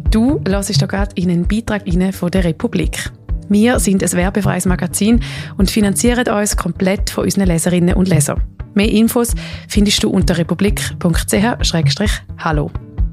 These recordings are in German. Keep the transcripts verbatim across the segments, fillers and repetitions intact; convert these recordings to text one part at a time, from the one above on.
Du hörst hier gerade in einen Beitrag rein von der Republik. Wir sind ein werbefreies Magazin und finanzieren uns komplett von unseren Leserinnen und Lesern. Mehr Infos findest du unter republik punkt c h slash hallo.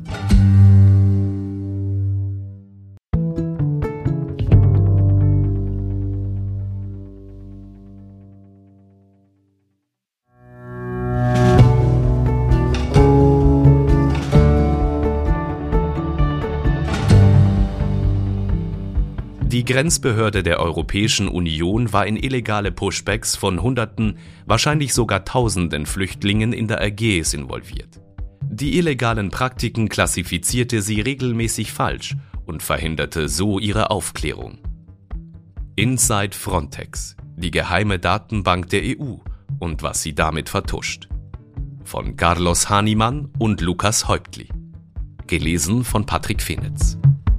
Die Grenzbehörde der Europäischen Union war in illegale Pushbacks von Hunderten, wahrscheinlich sogar Tausenden Flüchtlingen in der Ägäis involviert. Die illegalen Praktiken klassifizierte sie regelmäßig falsch und verhinderte so ihre Aufklärung. Inside Frontex, die geheime Datenbank der E U und was sie damit vertuscht. Von Carlos Hahnemann und Lukas Häuptli. Gelesen von Patrick Fenitz.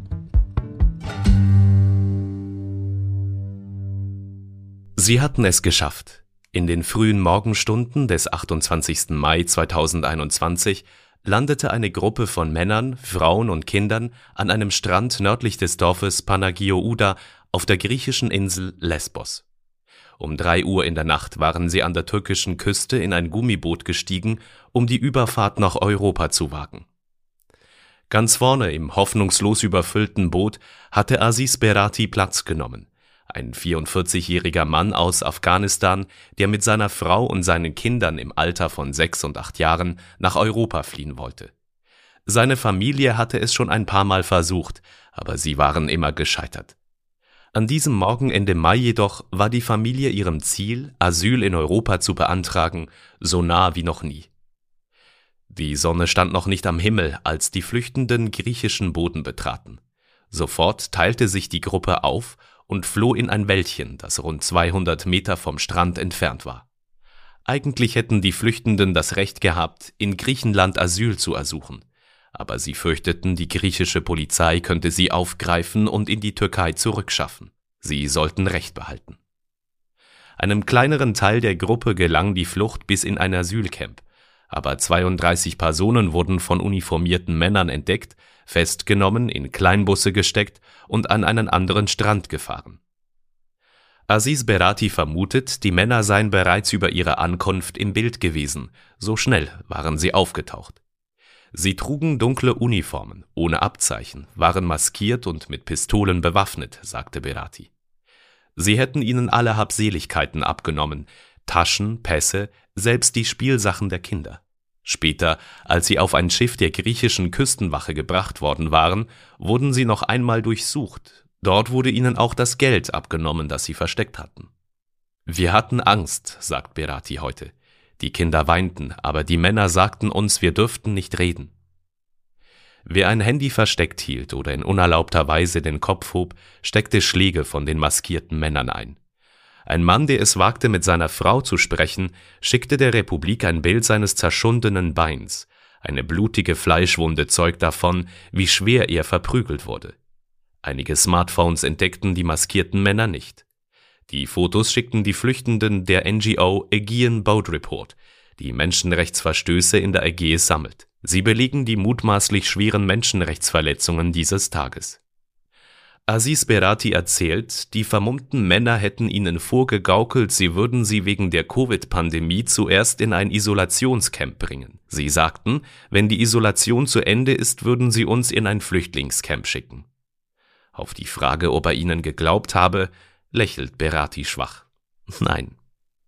Sie hatten es geschafft. In den frühen Morgenstunden des achtundzwanzigsten Mai zweitausendeinundzwanzig landete eine Gruppe von Männern, Frauen und Kindern an einem Strand nördlich des Dorfes Panagiouda auf der griechischen Insel Lesbos. Um drei Uhr in der Nacht waren sie an der türkischen Küste in ein Gummiboot gestiegen, um die Überfahrt nach Europa zu wagen. Ganz vorne im hoffnungslos überfüllten Boot hatte Aziz Berati Platz genommen. Ein vierundvierzigjähriger Mann aus Afghanistan, der mit seiner Frau und seinen Kindern im Alter von sechs und acht Jahren nach Europa fliehen wollte. Seine Familie hatte es schon ein paar Mal versucht, aber sie waren immer gescheitert. An diesem Morgen Ende Mai jedoch war die Familie ihrem Ziel, Asyl in Europa zu beantragen, so nah wie noch nie. Die Sonne stand noch nicht am Himmel, als die Flüchtenden griechischen Boden betraten. Sofort teilte sich die Gruppe auf und floh in ein Wäldchen, das rund zweihundert Meter vom Strand entfernt war. Eigentlich hätten die Flüchtenden das Recht gehabt, in Griechenland Asyl zu ersuchen, aber sie fürchteten, die griechische Polizei könnte sie aufgreifen und in die Türkei zurückschaffen. Sie sollten Recht behalten. Einem kleineren Teil der Gruppe gelang die Flucht bis in ein Asylcamp, aber zweiunddreißig Personen wurden von uniformierten Männern entdeckt, festgenommen, in Kleinbusse gesteckt und an einen anderen Strand gefahren. Aziz Berati vermutet, die Männer seien bereits über ihre Ankunft im Bild gewesen, so schnell waren sie aufgetaucht. Sie trugen dunkle Uniformen, ohne Abzeichen, waren maskiert und mit Pistolen bewaffnet, sagte Berati. Sie hätten ihnen alle Habseligkeiten abgenommen, Taschen, Pässe, selbst die Spielsachen der Kinder. Später, als sie auf ein Schiff der griechischen Küstenwache gebracht worden waren, wurden sie noch einmal durchsucht. Dort wurde ihnen auch das Geld abgenommen, das sie versteckt hatten. Wir hatten Angst, sagt Berati heute. Die Kinder weinten, aber die Männer sagten uns, wir dürften nicht reden. Wer ein Handy versteckt hielt oder in unerlaubter Weise den Kopf hob, steckte Schläge von den maskierten Männern ein. Ein Mann, der es wagte, mit seiner Frau zu sprechen, schickte der Republik ein Bild seines zerschundenen Beins. Eine blutige Fleischwunde zeugt davon, wie schwer er verprügelt wurde. Einige Smartphones entdeckten die maskierten Männer nicht. Die Fotos schickten die Flüchtenden der N G O Aegean Boat Report, die Menschenrechtsverstöße in der Ägäis sammelt. Sie belegen die mutmaßlich schweren Menschenrechtsverletzungen dieses Tages. Aziz Berati erzählt, die vermummten Männer hätten ihnen vorgegaukelt, sie würden sie wegen der Covid-Pandemie zuerst in ein Isolationscamp bringen. Sie sagten, wenn die Isolation zu Ende ist, würden sie uns in ein Flüchtlingscamp schicken. Auf die Frage, ob er ihnen geglaubt habe, lächelt Berati schwach. Nein.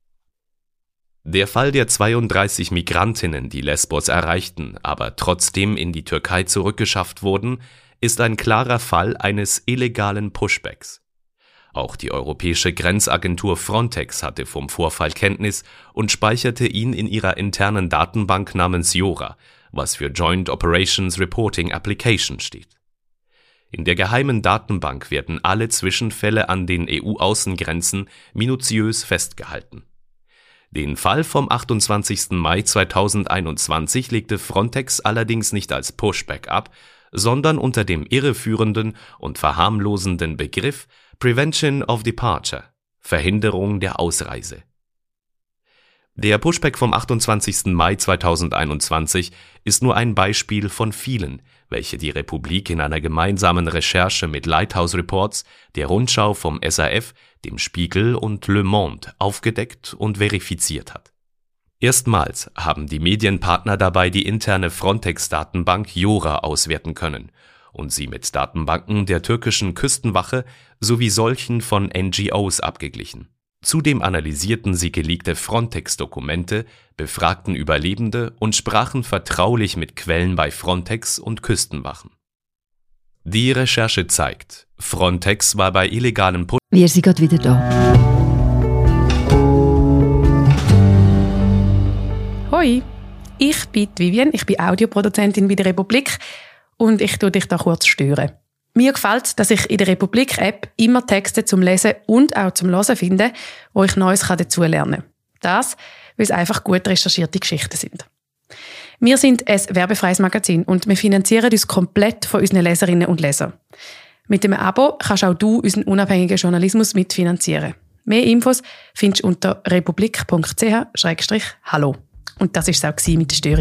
Der Fall der zweiunddreißig Migrantinnen, die Lesbos erreichten, aber trotzdem in die Türkei zurückgeschafft wurden, ist ein klarer Fall eines illegalen Pushbacks. Auch die europäische Grenzagentur Frontex hatte vom Vorfall Kenntnis und speicherte ihn in ihrer internen Datenbank namens JORA, was für Joint Operations Reporting Application steht. In der geheimen Datenbank werden alle Zwischenfälle an den E U-Außengrenzen minutiös festgehalten. Den Fall vom achtundzwanzigsten Mai zweitausendeinundzwanzig legte Frontex allerdings nicht als Pushback ab, sondern unter dem irreführenden und verharmlosenden Begriff Prevention of Departure, Verhinderung der Ausreise. Der Pushback vom achtundzwanzigsten Mai zweitausendeinundzwanzig ist nur ein Beispiel von vielen, welche die Republik in einer gemeinsamen Recherche mit Lighthouse Reports, der Rundschau vom S R F, dem Spiegel und Le Monde aufgedeckt und verifiziert hat. Erstmals haben die Medienpartner dabei die interne Frontex-Datenbank Jora auswerten können und sie mit Datenbanken der türkischen Küstenwache sowie solchen von N G Os abgeglichen. Zudem analysierten sie geleakte Frontex-Dokumente, befragten Überlebende und sprachen vertraulich mit Quellen bei Frontex und Küstenwachen. Die Recherche zeigt, Frontex war bei illegalen Push- Wir sind gerade wieder da. Hoi, ich bin Vivian, ich bin Audioproduzentin bei der Republik und ich tue dich da kurz stören. Mir gefällt es, dass ich in der Republik-App immer Texte zum Lesen und auch zum Hören finde, wo ich Neues dazu lernen kann. Das, weil es einfach gut recherchierte Geschichten sind. Wir sind ein werbefreies Magazin und wir finanzieren uns komplett von unseren Leserinnen und Lesern. Mit dem Abo kannst auch du unseren unabhängigen Journalismus mitfinanzieren. Mehr Infos findest du unter republik punkt c h slash hallo. Und das war es auch mit der Störung.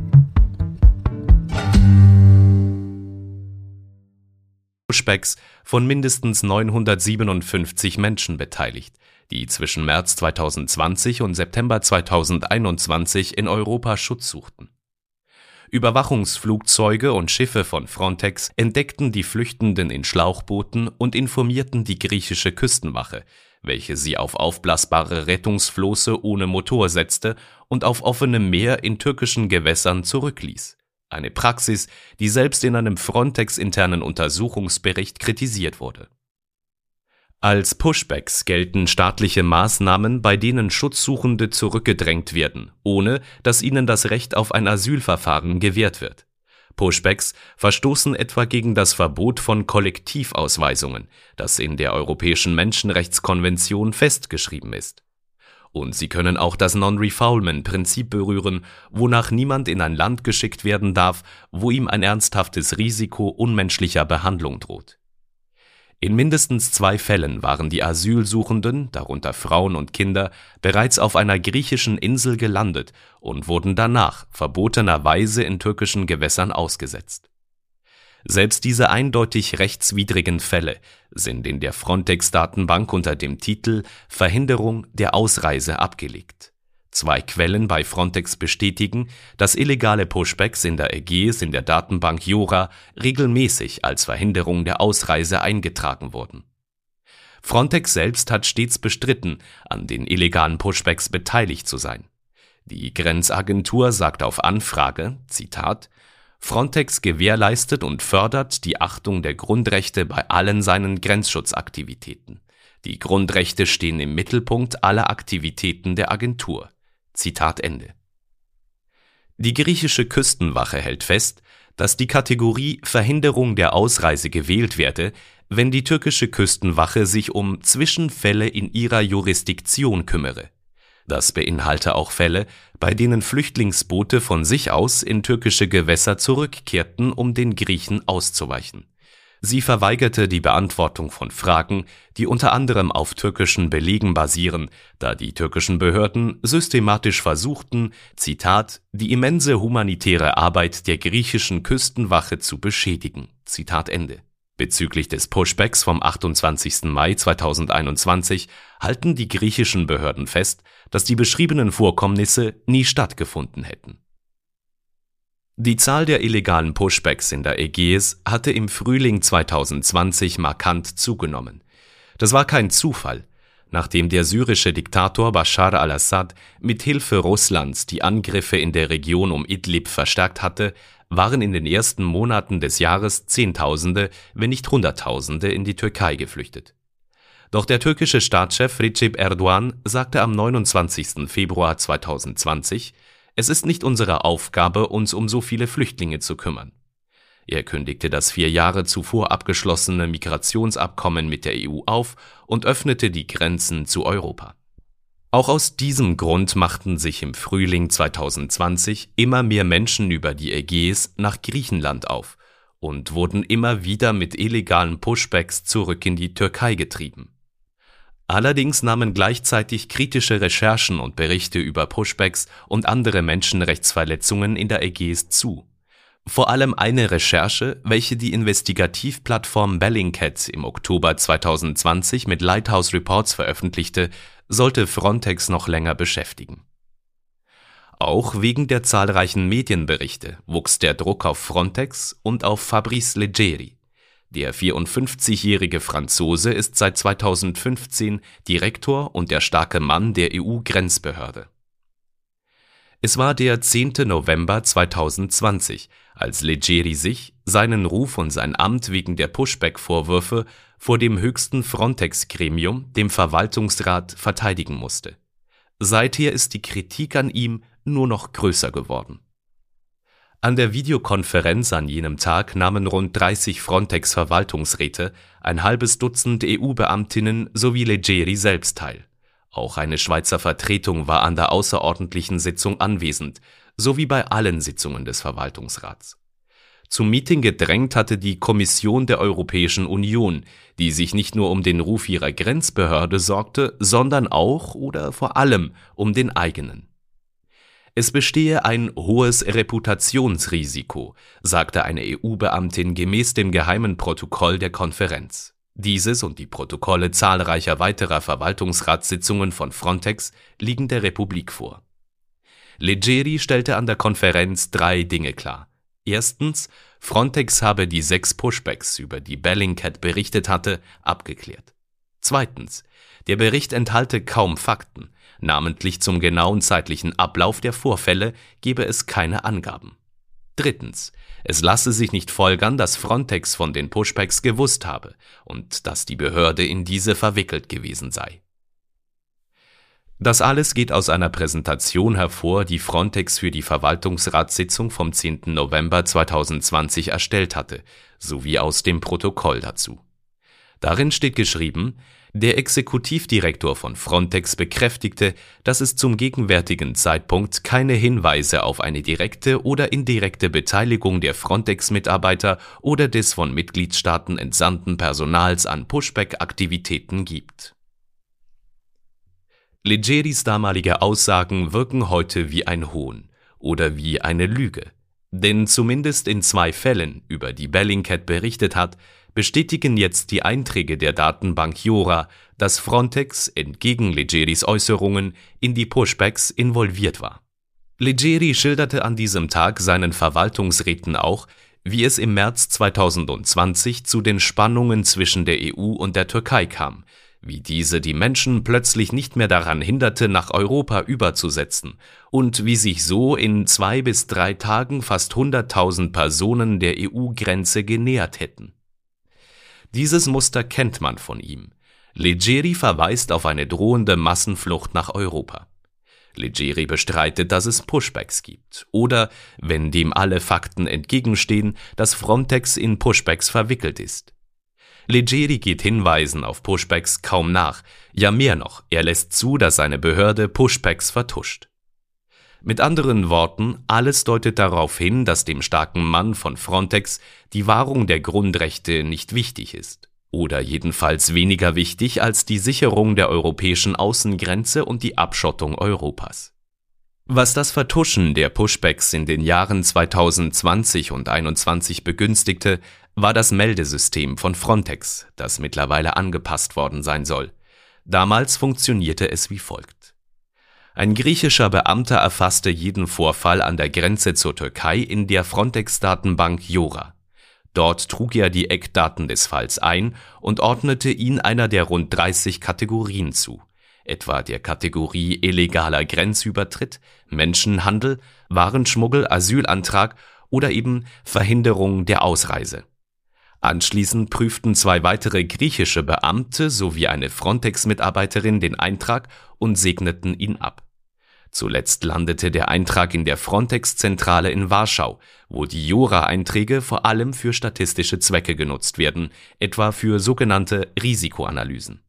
Pushbacks von mindestens neunhundertsiebenundfünfzig Menschen beteiligt, die zwischen März zweitausendzwanzig und September zweitausendeinundzwanzig in Europa Schutz suchten. Überwachungsflugzeuge und Schiffe von Frontex entdeckten die Flüchtenden in Schlauchbooten und informierten die griechische Küstenwache, welche sie auf aufblasbare Rettungsflosse ohne Motor setzte und auf offenem Meer in türkischen Gewässern zurückließ. Eine Praxis, die selbst in einem Frontex-internen Untersuchungsbericht kritisiert wurde. Als Pushbacks gelten staatliche Maßnahmen, bei denen Schutzsuchende zurückgedrängt werden, ohne dass ihnen das Recht auf ein Asylverfahren gewährt wird. Pushbacks verstoßen etwa gegen das Verbot von Kollektivausweisungen, das in der Europäischen Menschenrechtskonvention festgeschrieben ist. Und sie können auch das Non-Refoulement-Prinzip berühren, wonach niemand in ein Land geschickt werden darf, wo ihm ein ernsthaftes Risiko unmenschlicher Behandlung droht. In mindestens zwei Fällen waren die Asylsuchenden, darunter Frauen und Kinder, bereits auf einer griechischen Insel gelandet und wurden danach verbotenerweise in türkischen Gewässern ausgesetzt. Selbst diese eindeutig rechtswidrigen Fälle sind in der Frontex-Datenbank unter dem Titel Verhinderung der Ausreise abgelegt. Zwei Quellen bei Frontex bestätigen, dass illegale Pushbacks in der Ägäis in der Datenbank Jora regelmäßig als Verhinderung der Ausreise eingetragen wurden. Frontex selbst hat stets bestritten, an den illegalen Pushbacks beteiligt zu sein. Die Grenzagentur sagt auf Anfrage, Zitat, Frontex gewährleistet und fördert die Achtung der Grundrechte bei allen seinen Grenzschutzaktivitäten. Die Grundrechte stehen im Mittelpunkt aller Aktivitäten der Agentur. Zitat Ende. Die griechische Küstenwache hält fest, dass die Kategorie Verhinderung der Ausreise gewählt werde, wenn die türkische Küstenwache sich um Zwischenfälle in ihrer Jurisdiktion kümmere. Das beinhalte auch Fälle, bei denen Flüchtlingsboote von sich aus in türkische Gewässer zurückkehrten, um den Griechen auszuweichen. Sie verweigerte die Beantwortung von Fragen, die unter anderem auf türkischen Belegen basieren, da die türkischen Behörden systematisch versuchten, Zitat, die immense humanitäre Arbeit der griechischen Küstenwache zu beschädigen. Zitat Ende. Bezüglich des Pushbacks vom achtundzwanzigsten Mai zweitausendeinundzwanzig halten die griechischen Behörden fest, dass die beschriebenen Vorkommnisse nie stattgefunden hätten. Die Zahl der illegalen Pushbacks in der Ägäis hatte im Frühling zweitausendzwanzig markant zugenommen. Das war kein Zufall. Nachdem der syrische Diktator Bashar al-Assad mit Hilfe Russlands die Angriffe in der Region um Idlib verstärkt hatte, waren in den ersten Monaten des Jahres Zehntausende, wenn nicht Hunderttausende in die Türkei geflüchtet. Doch der türkische Staatschef Recep Erdogan sagte am neunundzwanzigsten Februar zweitausendzwanzig, es ist nicht unsere Aufgabe, uns um so viele Flüchtlinge zu kümmern. Er kündigte das vier Jahre zuvor abgeschlossene Migrationsabkommen mit der E U auf und öffnete die Grenzen zu Europa. Auch aus diesem Grund machten sich im Frühling zweitausendzwanzig immer mehr Menschen über die Ägäis nach Griechenland auf und wurden immer wieder mit illegalen Pushbacks zurück in die Türkei getrieben. Allerdings nahmen gleichzeitig kritische Recherchen und Berichte über Pushbacks und andere Menschenrechtsverletzungen in der Ägäis zu. Vor allem eine Recherche, welche die Investigativplattform Bellingcat im Oktober zweitausendzwanzig mit Lighthouse Reports veröffentlichte, sollte Frontex noch länger beschäftigen. Auch wegen der zahlreichen Medienberichte wuchs der Druck auf Frontex und auf Fabrice Leggeri. Der vierundfünfzigjährige Franzose ist seit zweitausendfünfzehn Direktor und der starke Mann der E U-Grenzbehörde. Es war der zehnte November zweitausendzwanzig, als Leggeri sich, seinen Ruf und sein Amt wegen der Pushback-Vorwürfe vor dem höchsten Frontex-Gremium, dem Verwaltungsrat, verteidigen musste. Seither ist die Kritik an ihm nur noch größer geworden. An der Videokonferenz an jenem Tag nahmen rund dreißig Frontex-Verwaltungsräte, ein halbes Dutzend E U-Beamtinnen sowie Leggeri selbst teil. Auch eine Schweizer Vertretung war an der außerordentlichen Sitzung anwesend, sowie bei allen Sitzungen des Verwaltungsrats. Zum Meeting gedrängt hatte die Kommission der Europäischen Union, die sich nicht nur um den Ruf ihrer Grenzbehörde sorgte, sondern auch oder vor allem um den eigenen. Es bestehe ein hohes Reputationsrisiko, sagte eine E U-Beamtin gemäß dem geheimen Protokoll der Konferenz. Dieses und die Protokolle zahlreicher weiterer Verwaltungsratssitzungen von Frontex liegen der Republik vor. Leggeri stellte an der Konferenz drei Dinge klar. Erstens, Frontex habe die sechs Pushbacks, über die Bellingcat berichtet hatte, abgeklärt. Zweitens, der Bericht enthalte kaum Fakten. Namentlich zum genauen zeitlichen Ablauf der Vorfälle gebe es keine Angaben. Drittens, es lasse sich nicht folgern, dass Frontex von den Pushbacks gewusst habe und dass die Behörde in diese verwickelt gewesen sei. Das alles geht aus einer Präsentation hervor, die Frontex für die Verwaltungsratssitzung vom zehnten November zweitausendzwanzig erstellt hatte, sowie aus dem Protokoll dazu. Darin steht geschrieben: Der Exekutivdirektor von Frontex bekräftigte, dass es zum gegenwärtigen Zeitpunkt keine Hinweise auf eine direkte oder indirekte Beteiligung der Frontex-Mitarbeiter oder des von Mitgliedstaaten entsandten Personals an Pushback-Aktivitäten gibt. Leggeris damalige Aussagen wirken heute wie ein Hohn oder wie eine Lüge. Denn zumindest in zwei Fällen, über die Bellingcat berichtet hat, bestätigen jetzt die Einträge der Datenbank Jora, dass Frontex entgegen Leggeris Äußerungen in die Pushbacks involviert war. Leggeri schilderte an diesem Tag seinen Verwaltungsräten auch, wie es im März zweitausendzwanzig zu den Spannungen zwischen der E U und der Türkei kam, wie diese die Menschen plötzlich nicht mehr daran hinderte, nach Europa überzusetzen und wie sich so in zwei bis drei Tagen fast hunderttausend Personen der E U-Grenze genähert hätten. Dieses Muster kennt man von ihm. Leggeri verweist auf eine drohende Massenflucht nach Europa. Leggeri bestreitet, dass es Pushbacks gibt oder, wenn dem alle Fakten entgegenstehen, dass Frontex in Pushbacks verwickelt ist. Leggeri geht Hinweisen auf Pushbacks kaum nach, ja mehr noch, er lässt zu, dass seine Behörde Pushbacks vertuscht. Mit anderen Worten, alles deutet darauf hin, dass dem starken Mann von Frontex die Wahrung der Grundrechte nicht wichtig ist. Oder jedenfalls weniger wichtig als die Sicherung der europäischen Außengrenze und die Abschottung Europas. Was das Vertuschen der Pushbacks in den Jahren zweitausendzwanzig und einundzwanzig begünstigte, war das Meldesystem von Frontex, das mittlerweile angepasst worden sein soll. Damals funktionierte es wie folgt. Ein griechischer Beamter erfasste jeden Vorfall an der Grenze zur Türkei in der Frontex-Datenbank Jora. Dort trug er die Eckdaten des Falls ein und ordnete ihn einer der rund dreißig Kategorien zu, etwa der Kategorie illegaler Grenzübertritt, Menschenhandel, Warenschmuggel, Asylantrag oder eben Verhinderung der Ausreise. Anschließend prüften zwei weitere griechische Beamte sowie eine Frontex-Mitarbeiterin den Eintrag und segneten ihn ab. Zuletzt landete der Eintrag in der Frontex-Zentrale in Warschau, wo die Jora-Einträge vor allem für statistische Zwecke genutzt werden, etwa für sogenannte Risikoanalysen.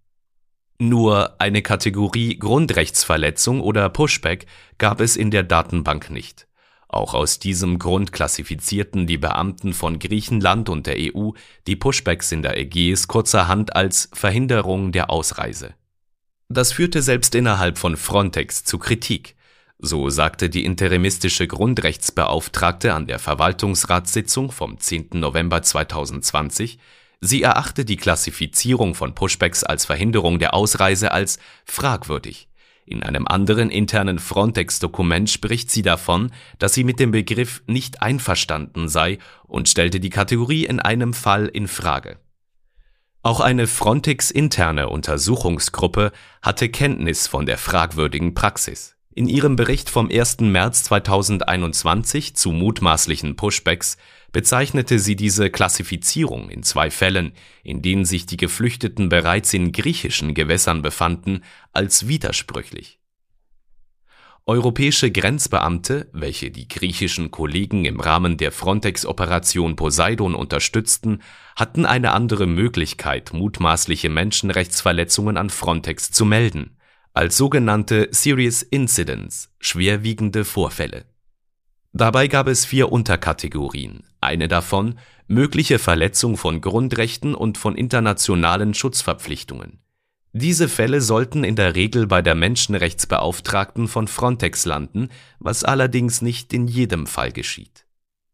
Nur eine Kategorie Grundrechtsverletzung oder Pushback gab es in der Datenbank nicht. Auch aus diesem Grund klassifizierten die Beamten von Griechenland und der E U die Pushbacks in der Ägäis kurzerhand als Verhinderung der Ausreise. Das führte selbst innerhalb von Frontex zu Kritik. So sagte die interimistische Grundrechtsbeauftragte an der Verwaltungsratssitzung vom zehnten November zweitausendzwanzig, sie erachte die Klassifizierung von Pushbacks als Verhinderung der Ausreise als fragwürdig. In einem anderen internen Frontex-Dokument spricht sie davon, dass sie mit dem Begriff nicht einverstanden sei und stellte die Kategorie in einem Fall in Frage. Auch eine Frontex-interne Untersuchungsgruppe hatte Kenntnis von der fragwürdigen Praxis. In ihrem Bericht vom ersten März zweitausendeinundzwanzig zu mutmaßlichen Pushbacks bezeichnete sie diese Klassifizierung in zwei Fällen, in denen sich die Geflüchteten bereits in griechischen Gewässern befanden, als widersprüchlich. Europäische Grenzbeamte, welche die griechischen Kollegen im Rahmen der Frontex-Operation Poseidon unterstützten, hatten eine andere Möglichkeit, mutmaßliche Menschenrechtsverletzungen an Frontex zu melden, als sogenannte Serious Incidents, schwerwiegende Vorfälle. Dabei gab es vier Unterkategorien, eine davon mögliche Verletzung von Grundrechten und von internationalen Schutzverpflichtungen. Diese Fälle sollten in der Regel bei der Menschenrechtsbeauftragten von Frontex landen, was allerdings nicht in jedem Fall geschieht.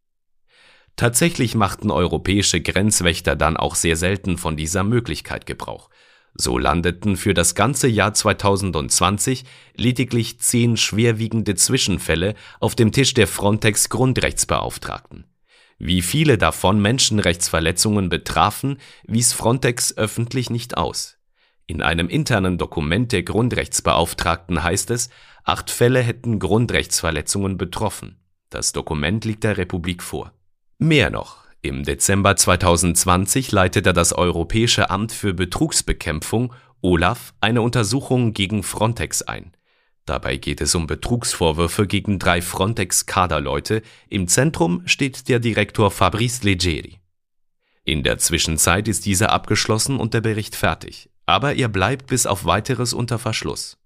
Tatsächlich machten europäische Grenzwächter dann auch sehr selten von dieser Möglichkeit Gebrauch. So landeten für das ganze Jahr zweitausendzwanzig lediglich zehn schwerwiegende Zwischenfälle auf dem Tisch der Frontex-Grundrechtsbeauftragten. Wie viele davon Menschenrechtsverletzungen betrafen, wies Frontex öffentlich nicht aus. In einem internen Dokument der Grundrechtsbeauftragten heißt es, acht Fälle hätten Grundrechtsverletzungen betroffen. Das Dokument liegt der Republik vor. Mehr noch: Im Dezember zweitausendzwanzig leitete das Europäische Amt für Betrugsbekämpfung, OLAF, eine Untersuchung gegen Frontex ein. Dabei geht es um Betrugsvorwürfe gegen drei Frontex-Kaderleute. Im Zentrum steht der Direktor Fabrice Leggeri. In der Zwischenzeit ist dieser abgeschlossen und der Bericht fertig, aber er bleibt bis auf Weiteres unter Verschluss.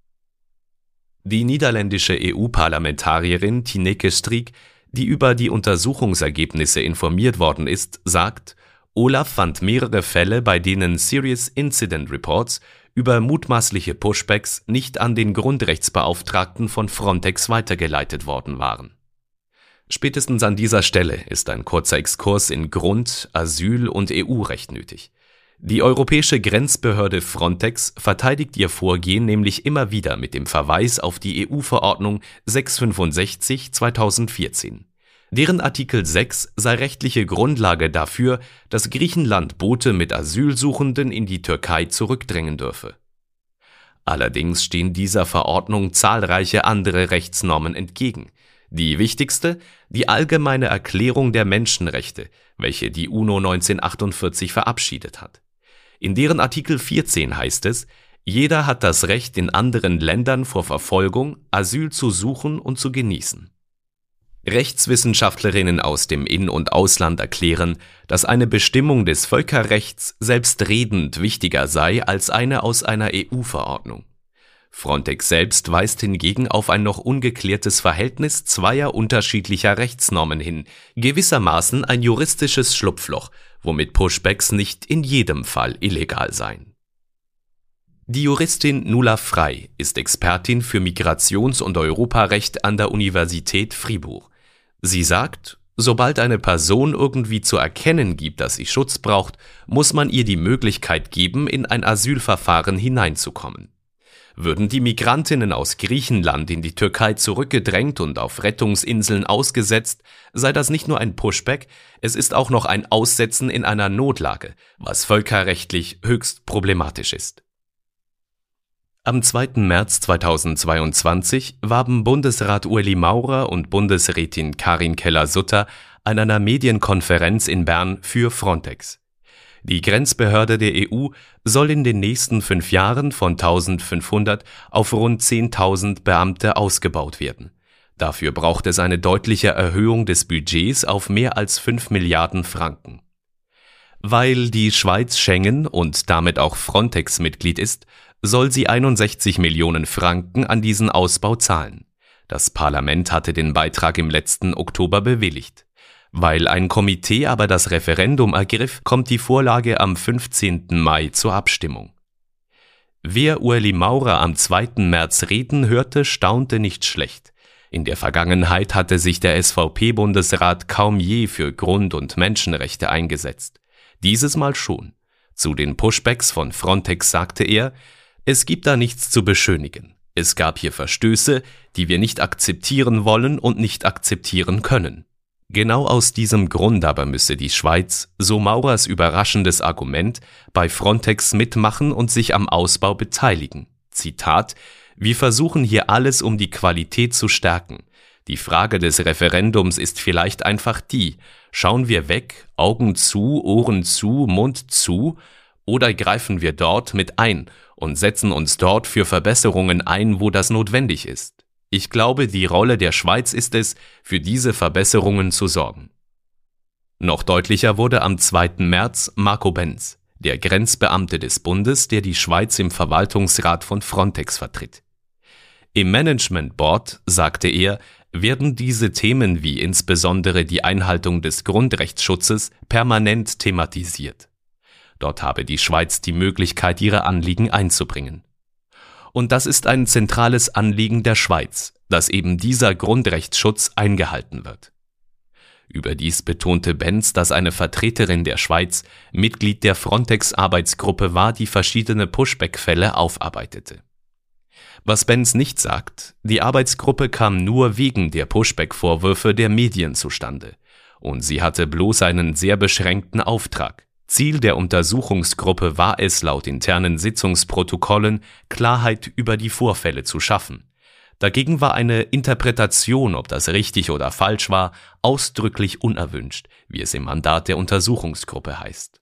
Die niederländische E U-Parlamentarierin Tineke Strik, die über die Untersuchungsergebnisse informiert worden ist, sagt, OLAF fand mehrere Fälle, bei denen Serious Incident Reports über mutmaßliche Pushbacks nicht an den Grundrechtsbeauftragten von Frontex weitergeleitet worden waren. Spätestens an dieser Stelle ist ein kurzer Exkurs in Grund-, Asyl- und E U-Recht nötig. Die europäische Grenzbehörde Frontex verteidigt ihr Vorgehen nämlich immer wieder mit dem Verweis auf die E U-Verordnung sechshundertfünfundsechzig zweitausendvierzehn. Deren Artikel sechs sei rechtliche Grundlage dafür, dass Griechenland Boote mit Asylsuchenden in die Türkei zurückdrängen dürfe. Allerdings stehen dieser Verordnung zahlreiche andere Rechtsnormen entgegen. Die wichtigste, die Allgemeine Erklärung der Menschenrechte, welche die UNO neunzehnhundertachtundvierzig verabschiedet hat. In deren Artikel vierzehn heißt es, jeder hat das Recht, in anderen Ländern vor Verfolgung Asyl zu suchen und zu genießen. Rechtswissenschaftlerinnen aus dem In- und Ausland erklären, dass eine Bestimmung des Völkerrechts selbstredend wichtiger sei als eine aus einer E U-Verordnung. Frontex selbst weist hingegen auf ein noch ungeklärtes Verhältnis zweier unterschiedlicher Rechtsnormen hin, gewissermaßen ein juristisches Schlupfloch, womit Pushbacks nicht in jedem Fall illegal seien. Die Juristin Nuala Frey ist Expertin für Migrations- und Europarecht an der Universität Fribourg. Sie sagt, sobald eine Person irgendwie zu erkennen gibt, dass sie Schutz braucht, muss man ihr die Möglichkeit geben, in ein Asylverfahren hineinzukommen. Würden die Migrantinnen aus Griechenland in die Türkei zurückgedrängt und auf Rettungsinseln ausgesetzt, sei das nicht nur ein Pushback, es ist auch noch ein Aussetzen in einer Notlage, was völkerrechtlich höchst problematisch ist. Am zweiten März zweitausendzweiundzwanzig warben Bundesrat Ueli Maurer und Bundesrätin Karin Keller-Sutter an einer Medienkonferenz in Bern für Frontex. Die Grenzbehörde der E U soll in den nächsten fünf Jahren von eintausendfünfhundert auf rund zehntausend Beamte ausgebaut werden. Dafür braucht es eine deutliche Erhöhung des Budgets auf mehr als fünf Milliarden Franken. Weil die Schweiz Schengen und damit auch Frontex-Mitglied ist, soll sie einundsechzig Millionen Franken an diesen Ausbau zahlen. Das Parlament hatte den Beitrag im letzten Oktober bewilligt. Weil ein Komitee aber das Referendum ergriff, kommt die Vorlage am fünfzehnten Mai zur Abstimmung. Wer Ueli Maurer am zweiten März reden hörte, staunte nicht schlecht. In der Vergangenheit hatte sich der S V P-Bundesrat kaum je für Grund- und Menschenrechte eingesetzt. Dieses Mal schon. Zu den Pushbacks von Frontex sagte er, es gibt da nichts zu beschönigen. Es gab hier Verstöße, die wir nicht akzeptieren wollen und nicht akzeptieren können. Genau aus diesem Grund aber müsse die Schweiz, so Maurers überraschendes Argument, bei Frontex mitmachen und sich am Ausbau beteiligen. Zitat: Wir versuchen hier alles, um die Qualität zu stärken. Die Frage des Referendums ist vielleicht einfach die: Schauen wir weg, Augen zu, Ohren zu, Mund zu, oder greifen wir dort mit ein und setzen uns dort für Verbesserungen ein, wo das notwendig ist? Ich glaube, die Rolle der Schweiz ist es, für diese Verbesserungen zu sorgen. Noch deutlicher wurde am zweiten März Marco Benz, der Grenzbeamte des Bundes, der die Schweiz im Verwaltungsrat von Frontex vertritt. Im Management Board, sagte er, werden diese Themen wie insbesondere die Einhaltung des Grundrechtsschutzes permanent thematisiert. Dort habe die Schweiz die Möglichkeit, ihre Anliegen einzubringen. Und das ist ein zentrales Anliegen der Schweiz, dass eben dieser Grundrechtsschutz eingehalten wird. Überdies betonte Benz, dass eine Vertreterin der Schweiz Mitglied der Frontex-Arbeitsgruppe war, die verschiedene Pushback-Fälle aufarbeitete. Was Benz nicht sagt, die Arbeitsgruppe kam nur wegen der Pushback-Vorwürfe der Medien zustande, und sie hatte bloß einen sehr beschränkten Auftrag. Ziel der Untersuchungsgruppe war es, laut internen Sitzungsprotokollen Klarheit über die Vorfälle zu schaffen. Dagegen war eine Interpretation, ob das richtig oder falsch war, ausdrücklich unerwünscht, wie es im Mandat der Untersuchungsgruppe heißt.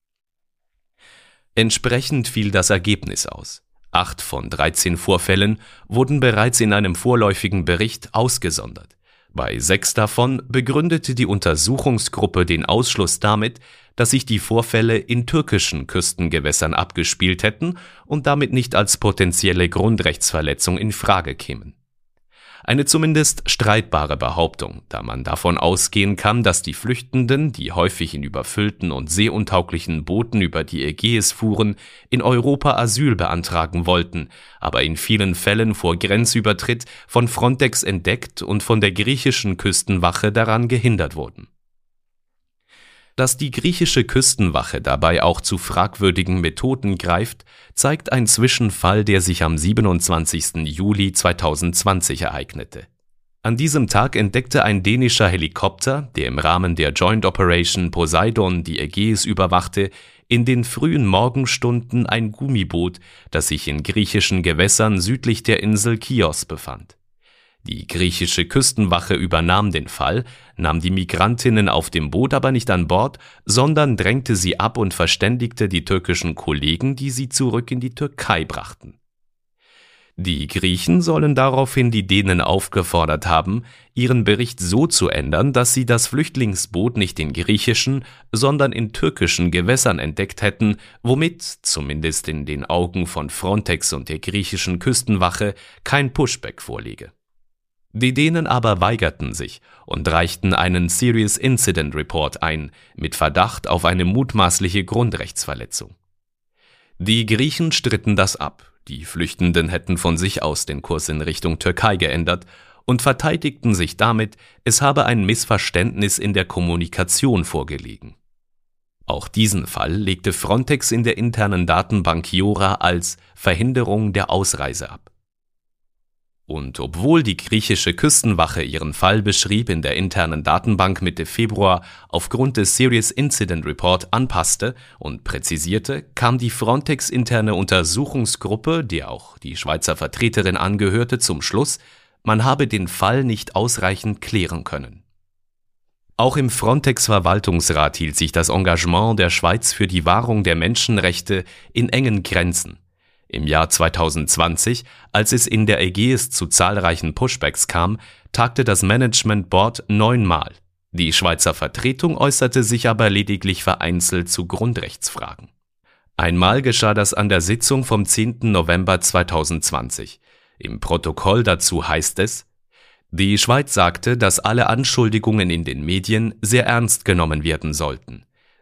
Entsprechend fiel das Ergebnis aus. Acht von dreizehn Vorfällen wurden bereits in einem vorläufigen Bericht ausgesondert. Bei sechs davon begründete die Untersuchungsgruppe den Ausschluss damit, dass sich die Vorfälle in türkischen Küstengewässern abgespielt hätten und damit nicht als potenzielle Grundrechtsverletzung in Frage kämen. Eine zumindest streitbare Behauptung, da man davon ausgehen kann, dass die Flüchtenden, die häufig in überfüllten und seeuntauglichen Booten über die Ägäis fuhren, in Europa Asyl beantragen wollten, aber in vielen Fällen vor Grenzübertritt von Frontex entdeckt und von der griechischen Küstenwache daran gehindert wurden. Dass die griechische Küstenwache dabei auch zu fragwürdigen Methoden greift, zeigt ein Zwischenfall, der sich am siebenundzwanzigsten Juli zweitausendzwanzig ereignete. An diesem Tag entdeckte ein dänischer Helikopter, der im Rahmen der Joint Operation Poseidon die Ägäis überwachte, in den frühen Morgenstunden ein Gummiboot, das sich in griechischen Gewässern südlich der Insel Chios befand. Die griechische Küstenwache übernahm den Fall, nahm die Migrantinnen auf dem Boot aber nicht an Bord, sondern drängte sie ab und verständigte die türkischen Kollegen, die sie zurück in die Türkei brachten. Die Griechen sollen daraufhin die Dänen aufgefordert haben, ihren Bericht so zu ändern, dass sie das Flüchtlingsboot nicht in griechischen, sondern in türkischen Gewässern entdeckt hätten, womit, zumindest in den Augen von Frontex und der griechischen Küstenwache, kein Pushback vorliege. Die Dänen aber weigerten sich und reichten einen Serious Incident Report ein, mit Verdacht auf eine mutmaßliche Grundrechtsverletzung. Die Griechen stritten das ab, die Flüchtenden hätten von sich aus den Kurs in Richtung Türkei geändert und verteidigten sich damit, es habe ein Missverständnis in der Kommunikation vorgelegen. Auch diesen Fall legte Frontex in der internen Datenbank Jora als Verhinderung der Ausreise ab. Und obwohl die griechische Küstenwache ihren Fall beschrieb, in der internen Datenbank Mitte Februar aufgrund des Serious Incident Report anpasste und präzisierte, kam die Frontex-interne Untersuchungsgruppe, der auch die Schweizer Vertreterin angehörte, zum Schluss, man habe den Fall nicht ausreichend klären können. Auch im Frontex-Verwaltungsrat hielt sich das Engagement der Schweiz für die Wahrung der Menschenrechte in engen Grenzen. Im Jahr zweitausendzwanzig, als es in der Ägäis zu zahlreichen Pushbacks kam, tagte das Management Board neunmal. Die Schweizer Vertretung äußerte sich aber lediglich vereinzelt zu Grundrechtsfragen. Einmal geschah das an der Sitzung vom zehnten November zweitausendzwanzig. Im Protokoll dazu heißt es: Die Schweiz sagte, dass alle Anschuldigungen in den Medien sehr ernst genommen werden sollten.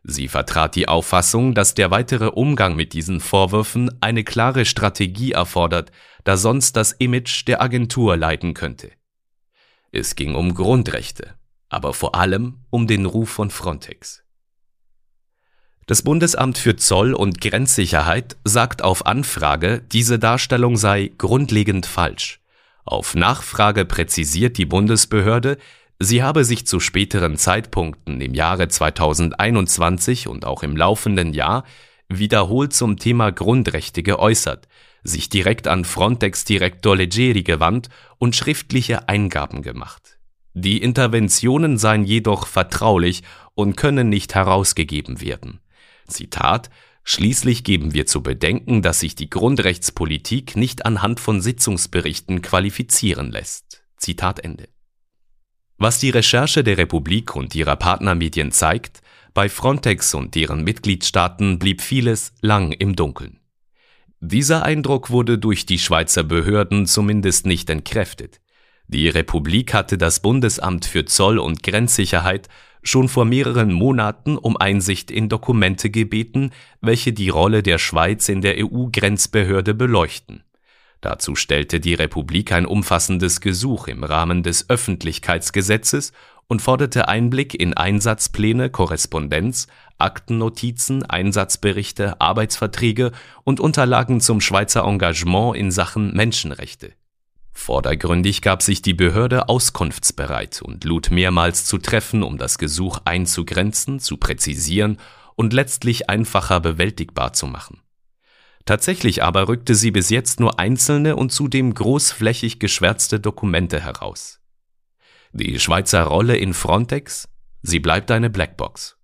Sie vertrat die Auffassung, dass der weitere Umgang mit diesen Vorwürfen eine klare Strategie erfordert, da sonst das Image der Agentur leiden könnte. Es ging um Grundrechte, aber vor allem um den Ruf von Frontex. Das Bundesamt für Zoll- und Grenzsicherheit sagt auf Anfrage, diese Darstellung sei grundlegend falsch. Auf Nachfrage präzisiert die Bundesbehörde, sie habe sich zu späteren Zeitpunkten im Jahre zweitausendeinundzwanzig und auch im laufenden Jahr wiederholt zum Thema Grundrechte geäußert, sich direkt an Frontex-Direktor Leggeri gewandt und schriftliche Eingaben gemacht. Die Interventionen seien jedoch vertraulich und können nicht herausgegeben werden. Zitat: Schließlich geben wir zu bedenken, dass sich die Grundrechtspolitik nicht anhand von Sitzungsberichten qualifizieren lässt. Zitat Ende. Was die Recherche der Republik und ihrer Partnermedien zeigt, bei Frontex und deren Mitgliedstaaten blieb vieles lang im Dunkeln. Dieser Eindruck wurde durch die Schweizer Behörden zumindest nicht entkräftet. Die Republik hatte das Bundesamt für Zoll- und Grenzsicherheit schon vor mehreren Monaten um Einsicht in Dokumente gebeten, welche die Rolle der Schweiz in der E U-Grenzbehörde beleuchten. Dazu stellte die Republik ein umfassendes Gesuch im Rahmen des Öffentlichkeitsgesetzes und forderte Einblick in Einsatzpläne, Korrespondenz, Aktennotizen, Einsatzberichte, Arbeitsverträge und Unterlagen zum Schweizer Engagement in Sachen Menschenrechte. Vordergründig gab sich die Behörde auskunftsbereit und lud mehrmals zu Treffen, um das Gesuch einzugrenzen, zu präzisieren und letztlich einfacher bewältigbar zu machen. Tatsächlich aber rückte sie bis jetzt nur einzelne und zudem großflächig geschwärzte Dokumente heraus. Die Schweizer Rolle in Frontex? Sie bleibt eine Blackbox.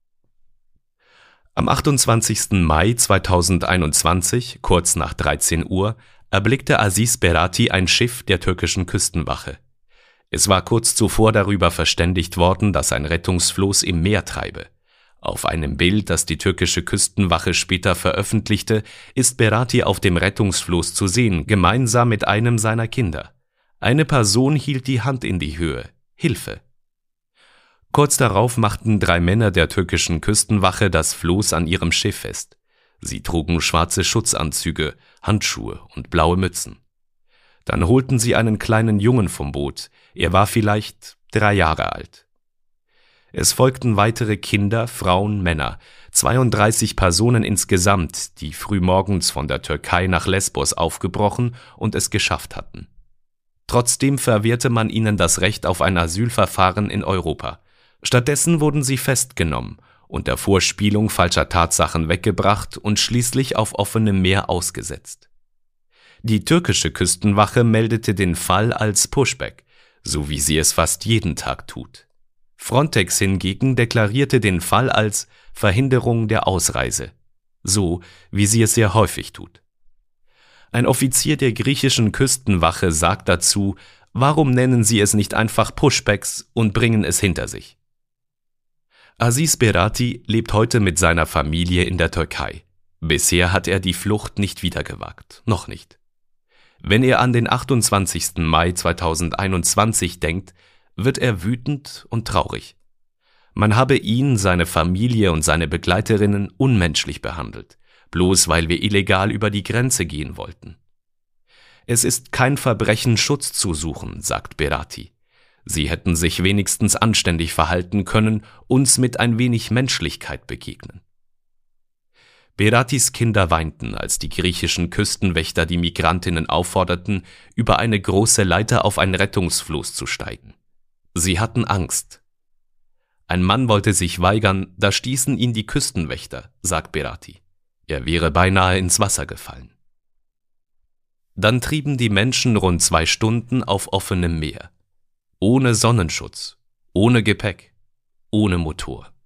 Am achtundzwanzigsten Mai zweitausendeinundzwanzig, kurz nach dreizehn Uhr, erblickte Aziz Berati ein Schiff der türkischen Küstenwache. Es war kurz zuvor darüber verständigt worden, dass ein Rettungsfloß im Meer treibe. Auf einem Bild, das die türkische Küstenwache später veröffentlichte, ist Berati auf dem Rettungsfloß zu sehen, gemeinsam mit einem seiner Kinder. Eine Person hielt die Hand in die Höhe. Hilfe! Kurz darauf machten drei Männer der türkischen Küstenwache das Floß an ihrem Schiff fest. Sie trugen schwarze Schutzanzüge, Handschuhe und blaue Mützen. Dann holten sie einen kleinen Jungen vom Boot. Er war vielleicht drei Jahre alt. Es folgten weitere Kinder, Frauen, Männer, zweiunddreißig Personen insgesamt, die frühmorgens von der Türkei nach Lesbos aufgebrochen und es geschafft hatten. Trotzdem verwehrte man ihnen das Recht auf ein Asylverfahren in Europa. Stattdessen wurden sie festgenommen, unter Vorspielung falscher Tatsachen weggebracht und schließlich auf offenem Meer ausgesetzt. Die türkische Küstenwache meldete den Fall als Pushback, so wie sie es fast jeden Tag tut. Frontex hingegen deklarierte den Fall als Verhinderung der Ausreise, so wie sie es sehr häufig tut. Ein Offizier der griechischen Küstenwache sagt dazu, warum nennen sie es nicht einfach Pushbacks und bringen es hinter sich? Aziz Berati lebt heute mit seiner Familie in der Türkei. Bisher hat er die Flucht nicht wieder gewagt, noch nicht. Wenn er an den achtundzwanzigsten Mai zweitausendeinundzwanzig denkt, wird er wütend und traurig. Man habe ihn, seine Familie und seine Begleiterinnen unmenschlich behandelt, bloß weil wir illegal über die Grenze gehen wollten. Es ist kein Verbrechen, Schutz zu suchen, sagt Berati. Sie hätten sich wenigstens anständig verhalten können, uns mit ein wenig Menschlichkeit begegnen. Beratis Kinder weinten, als die griechischen Küstenwächter die Migrantinnen aufforderten, über eine große Leiter auf ein Rettungsfloß zu steigen. Sie hatten Angst. Ein Mann wollte sich weigern, da stießen ihn die Küstenwächter, sagt Berati. Er wäre beinahe ins Wasser gefallen. Dann trieben die Menschen rund zwei Stunden auf offenem Meer. Ohne Sonnenschutz, ohne Gepäck, ohne Motor.